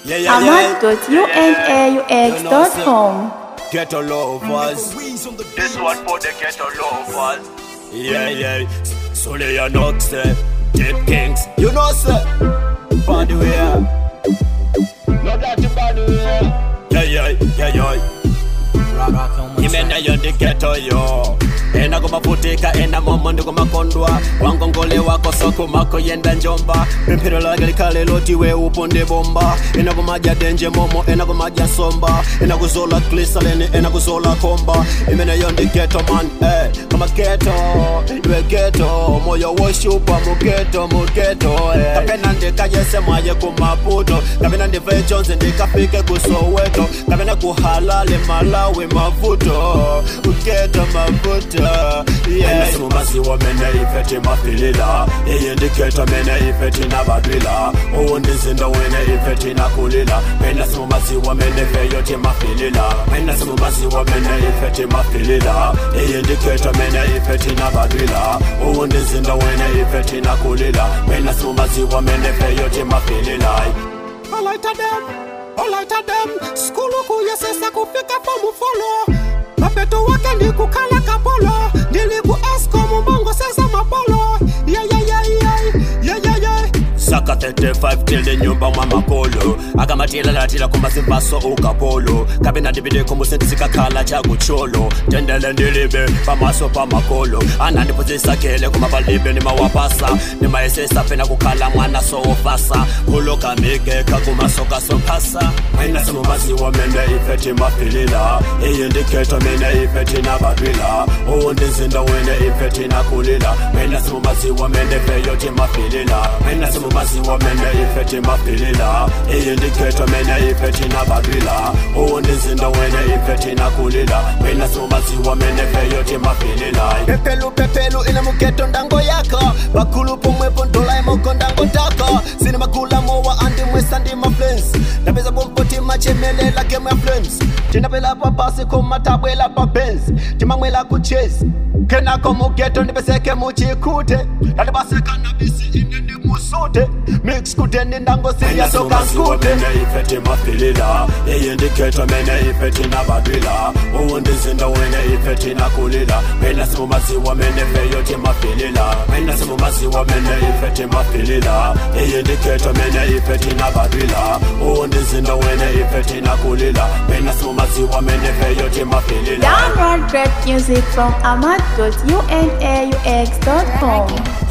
Ahmad.unaux.com. Ghetto lovers. This one for the ghetto lovers. Yeah. So they are not say Deep Kings. You know say bad way. Not that you bad way. Yeah. Imena yo the ghetto yo. Ena goma futika ena momo ndugo makondwa wangongole wako soko mako yenda njomba pempero lage likale loti we uponde bomba ena goma denje momo ena goma somba ena kuzola glisalene ena kuzola komba imena yo the ghetto man kama ghetto we ghetto moyo woshupa mu ghetto kapena ndeka yese mwaye kumaputo kapena ndive Jones ndikafike kusoweto kapena kuhalale Malawi mavuto ughetto mavuto. Yeah, some masi wa mena ifeti mafilila. Indicator mena ifeti na badwila. Ndizinda wena ifeti na kulila. Mena some masi wa mena feyote mafilila. Mena some masi wa mena ifeti mafilila. Indicator mena ifeti na badwila. Ndizinda wena ifeti na kulila. Mena some masi wa mena feyote mafilila. All right them. Skulu kuyesesa kufika fomu follow. Mapeto wake ni kukala kapolo. Niliku esko mbongo sesa mapolo. Yeah. Saka 35 till the nyumba mama kolo. Akamatila latila kumasivaso ukapolo. Kabina dibide kumusenti sikakala chagu cholo. Tendele ndilibe pamaso pamakolo. Anandipozisa kele kumabalibe ni mawapasa. Ni maesesa pena kukala mwana soofasa. Kuloka migeka kumasoka sopasa. Maina samu mazi wa mene ifeti mafilila. Indicator mene ifeti na badwila. Ndizinda wene ifeti na kulila. Maina samu mazi wa mene feyote mafilila. Maina samu mazi wa mene ifeti mafilila. Indicator mene ifeti na badwila. Ndizinda wene ifeti na kulila. Maina samu mazi wa mene feyote mafilila. Pepelu ina muketo ndango yako. Bakulu pomwepo ndola imoko ndango tako. Sini makula mowa andi mwesa ndi ma friends. Napeza bompoti machemele like my friends. Tinapela papasi kumatabwela pa Benz. Timamwela kuchase. Kena komu geto nipeseke muchikute. Natibaseka nabisi ingendi musute. Mix kute nindango siya soka skute. Mene ifeti mafilila. Indicator mene ifeti na badwila. Ndizinda wene ifeti na kulila. Mena simu mazi wa mene feyote mafilila. Mena simu mazi wa mene ifeti mafilila. Indicator mene ifeti na badwila. Ndizinda wene ifeti na kulila. Mena simu mazi wa mene feyote mafilila. Download great music from Ahmad.unaux.com.